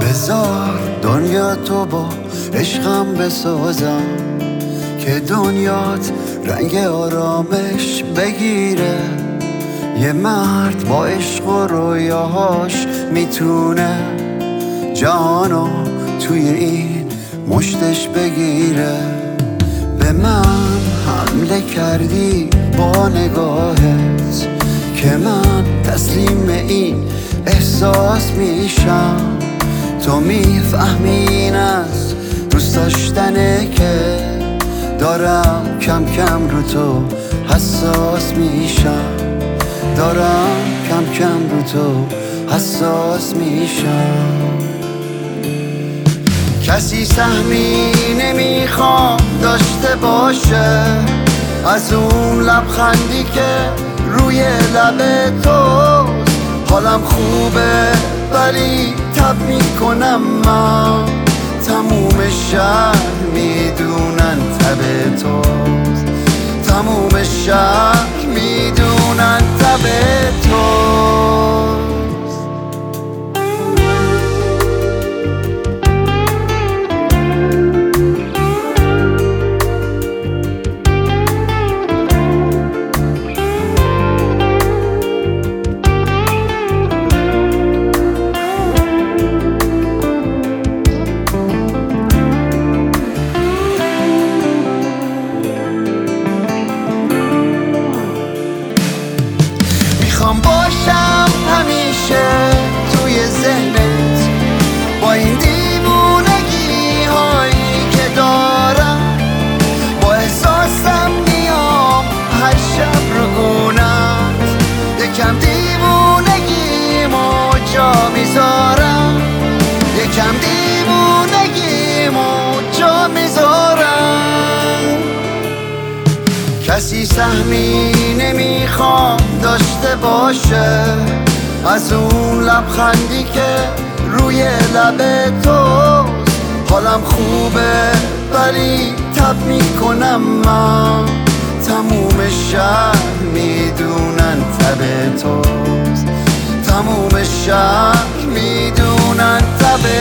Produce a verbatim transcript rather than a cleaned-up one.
بذار دنیا تو با عشقم بسازم که دنیات رنگ آرامش بگیره. یه مرد با عشق و رویاهاش میتونه جهانو توی این مشتش بگیره. به من حمله کردی با نگاهت که من تسلیم این احساس میشم. تو میفهمی این از دوست داشتنه که دارم کم کم رو تو حساس میشم. دارم کم کم رو تو حساس میشم. کسی سهمی نمیخوام داشته باشه از اون لبخندی که روی لب توست. حالم خوبه ولی تب میکنم من، تموم شهر میدونن تب توست. تموم شهر میدونن تب توست. میخوام باشم همیشه توی ذهنت با این دیوونگی هایی که دارم. با احساسم میام هر شب رو گونت، یکم دیوونگیمو جا میذارم. یکم دیوونگیمو جا میذارم. کسی سهمی نمیخوام داشته باشه از اون لبخندی که روی لب توست. حالم خوبه ولی تب میکنم من، تموم شهر میدونن تب توست. تموم شهر میدونن تب